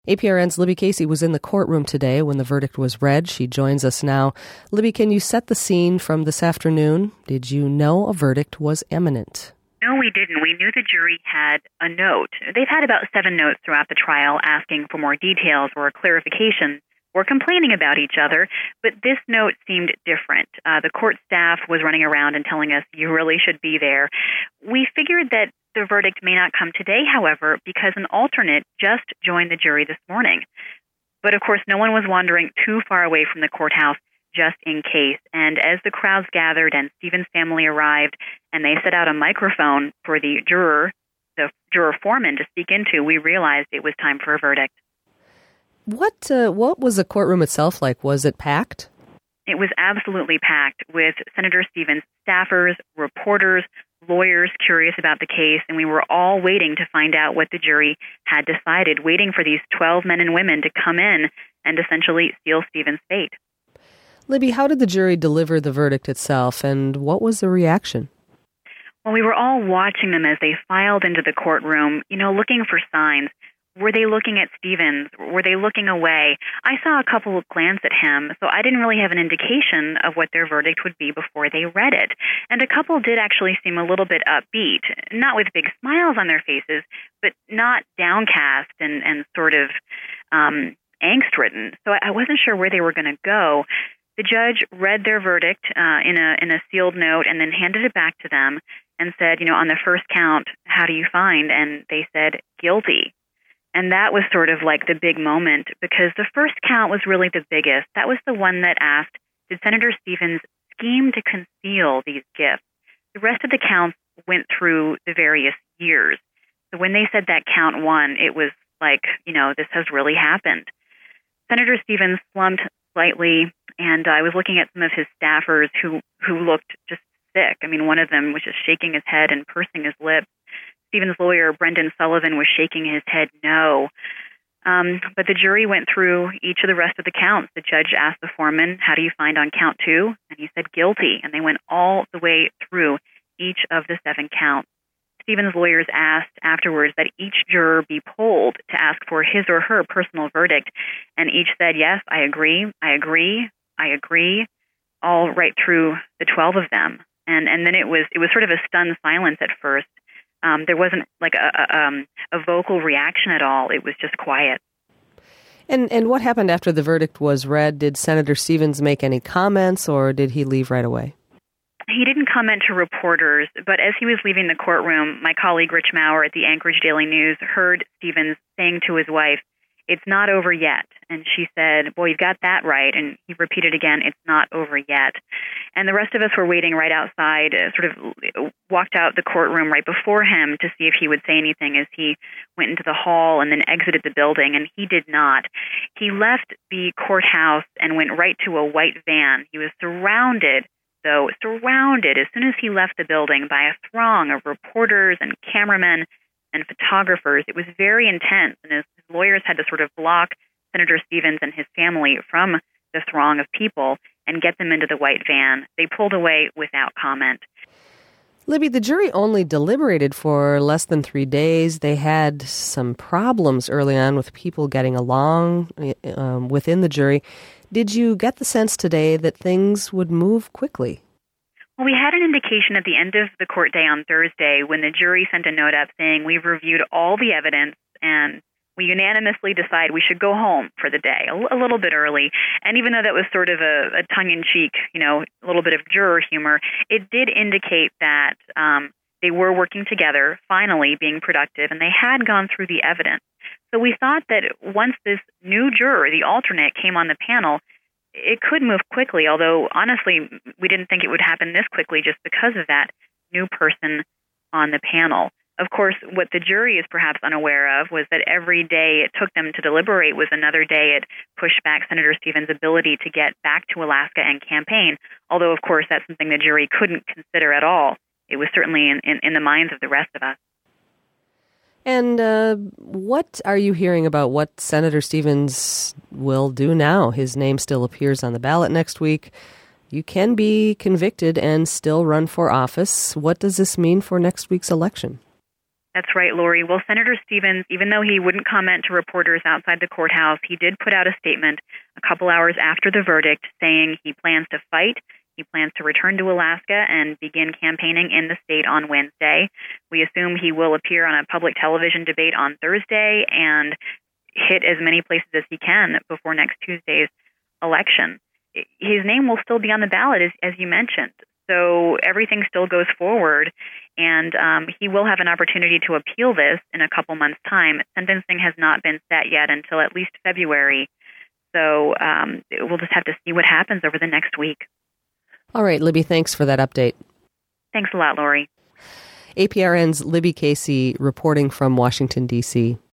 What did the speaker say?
APRN's Libby Casey was in the courtroom today when the verdict was read. She joins us now. Libby, can you set the scene from this afternoon? Did you know a verdict was imminent? No, we didn't. We knew the jury had a note. They've had about 7 notes throughout the trial asking for more details or clarification or complaining about each other, but this note seemed different. The court staff was running around and telling us, you really should be there. We figured that the verdict may not come today, however, because an alternate just joined the jury this morning. But of course, no one was wandering too far away from the courthouse just in case. And as the crowds gathered and Stephen's family arrived and they set out a microphone for the juror foreman to speak into, we realized it was time for a verdict. What was the courtroom itself like? Was it packed? It was absolutely packed with Senator Stevens' staffers, reporters, lawyers curious about the case, and we were all waiting to find out what the jury had decided, waiting for these 12 men and women to come in and essentially seal Stephen's fate. Libby, how did the jury deliver the verdict itself, and what was the reaction? Well, we were all watching them as they filed into the courtroom, looking for signs. Were they looking at Stevens? Were they looking away? I saw a couple of glance at him, so I didn't really have an indication of what their verdict would be before they read it. And a couple did actually seem a little bit upbeat, not with big smiles on their faces, but not downcast and sort of angst-ridden. So I wasn't sure where they were going to go. The judge read their verdict in a sealed note and then handed it back to them and said, on the first count, how do you find? And they said, guilty. And that was sort of like the big moment because the first count was really the biggest. That was the one that asked, did Senator Stevens scheme to conceal these gifts? The rest of the counts went through the various years. So when they said that count 1, it was like, this has really happened. Senator Stevens slumped slightly, and I was looking at some of his staffers who looked just sick. I mean, one of them was just shaking his head and pursing his lips. Stephen's lawyer, Brendan Sullivan, was shaking his head no. But the jury went through each of the rest of the counts. The judge asked the foreman, how do you find on count 2? And he said guilty. And they went all the way through each of the 7 counts. Stephen's lawyers asked afterwards that each juror be polled to ask for his or her personal verdict. And each said, yes, I agree, all right through the 12 of them. And then it was sort of a stunned silence at first. There wasn't like a vocal reaction at all. It was just quiet. And what happened after the verdict was read? Did Senator Stevens make any comments, or did he leave right away? He didn't comment to reporters, but as he was leaving the courtroom, my colleague Rich Maurer at the Anchorage Daily News heard Stevens saying to his wife, it's not over yet. And she said, boy, you've got that right. And he repeated again, it's not over yet. And the rest of us were waiting right outside, sort of walked out the courtroom right before him to see if he would say anything as he went into the hall and then exited the building. And he did not. He left the courthouse and went right to a white van. He was surrounded as soon as he left the building by a throng of reporters and cameramen and photographers. It was very intense, and his lawyers had to sort of block Senator Stevens and his family from the throng of people and get them into the white van. They pulled away without comment. Libby, the jury only deliberated for less than 3 days. They had some problems early on with people getting along within the jury. Did you get the sense today that things would move quickly? Well, we had an indication at the end of the court day on Thursday when the jury sent a note up saying we've reviewed all the evidence and we unanimously decide we should go home for the day, a little bit early. And even though that was sort of a tongue-in-cheek, a little bit of juror humor, it did indicate that they were working together, finally being productive, and they had gone through the evidence. So we thought that once this new juror, the alternate, came on the panel, it could move quickly, although honestly, we didn't think it would happen this quickly just because of that new person on the panel. Of course, what the jury is perhaps unaware of was that every day it took them to deliberate was another day it pushed back Senator Stevens' ability to get back to Alaska and campaign, although, of course, that's something the jury couldn't consider at all. It was certainly in the minds of the rest of us. And what are you hearing about what Senator Stevens will do now? His name still appears on the ballot next week. You can be convicted and still run for office. What does this mean for next week's election? That's right, Lori. Well, Senator Stevens, even though he wouldn't comment to reporters outside the courthouse, he did put out a statement a couple hours after the verdict saying he plans to fight. He plans to return to Alaska and begin campaigning in the state on Wednesday. We assume he will appear on a public television debate on Thursday and hit as many places as he can before next Tuesday's election. His name will still be on the ballot, as you mentioned. So everything still goes forward, and he will have an opportunity to appeal this in a couple months' time. Sentencing has not been set yet until at least February. So we'll just have to see what happens over the next week. All right, Libby, thanks for that update. Thanks a lot, Lori. APRN's Libby Casey reporting from Washington, D.C.